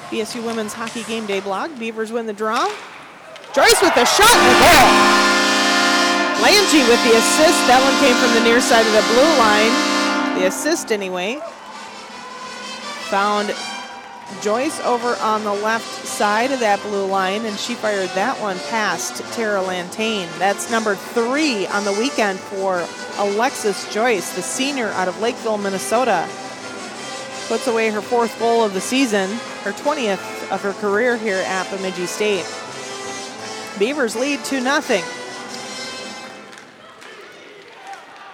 BSU Women's Hockey Game Day blog. Beavers win the draw. Joyce with the shot and the goal. Lange with the assist. That one came from the near side of the blue line. The assist anyway. Found Joyce over on the left side of that blue line, and she fired that one past Tara Lantain. That's number 3 on the weekend for Alexis Joyce, the senior out of Lakeville, Minnesota. Puts away her 4th goal of the season, her 20th of her career here at Bemidji State. Beavers lead 2-0.